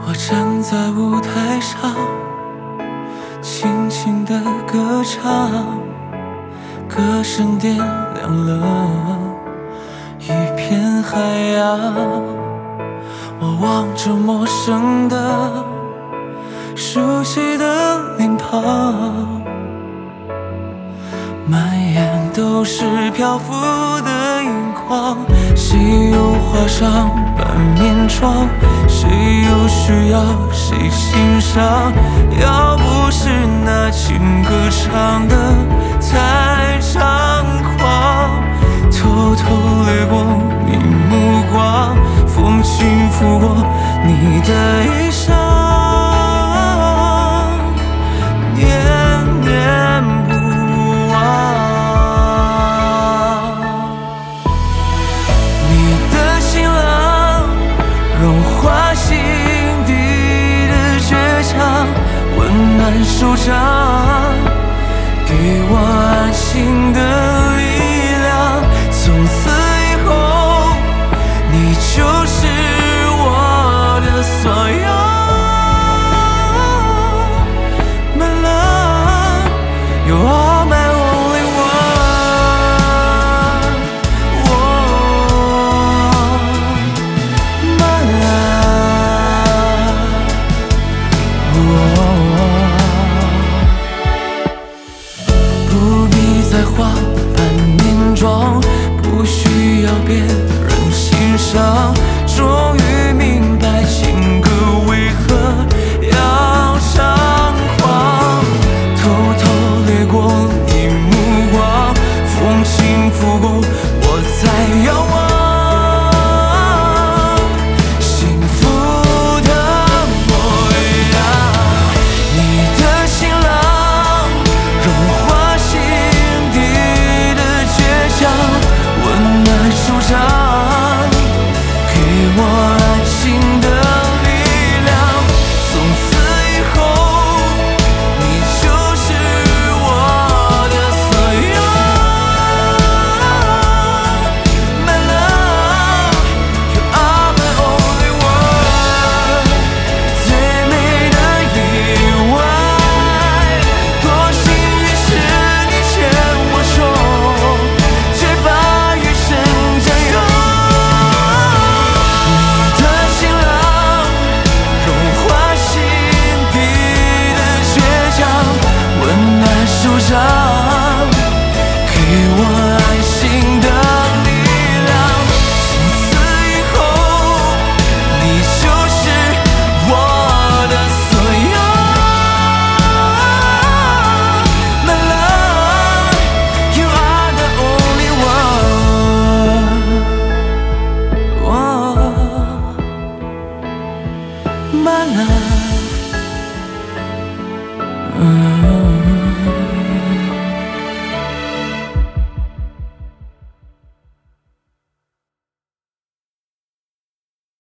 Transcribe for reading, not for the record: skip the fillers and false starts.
我站在舞台上，轻轻地歌唱，歌声点亮了一片海洋。我望着陌生的、熟悉的脸庞，满眼都是漂浮的眼眶。谁又画上半面妆？谁又需要谁欣赏？要不是那情歌唱得太猖狂，偷偷掠过你目光，风轻拂过你的衣裳，念念不忘。你的晴朗融化心底的倔强，温暖手掌，给我安心的力量。从此以后，你就是我的所有。My love, you are my only one. My love,不必再化半面妆，不需要别人欣赏。终于明白情歌为何要猖狂，偷偷掠过你目光，风轻拂过我在遥望。幸福的模样，你的晴朗融化心底的倔强，温暖手掌，给我安心的力量。从此以后，你就是我的所有。My love, you are my only one。最美的意外，多幸运是你牵我手，却把余生占有。你的晴朗融化心底的倔强，温暖手掌，给我安心的力量。从此以后，你就是我的所有。My love, you are the only one. My love.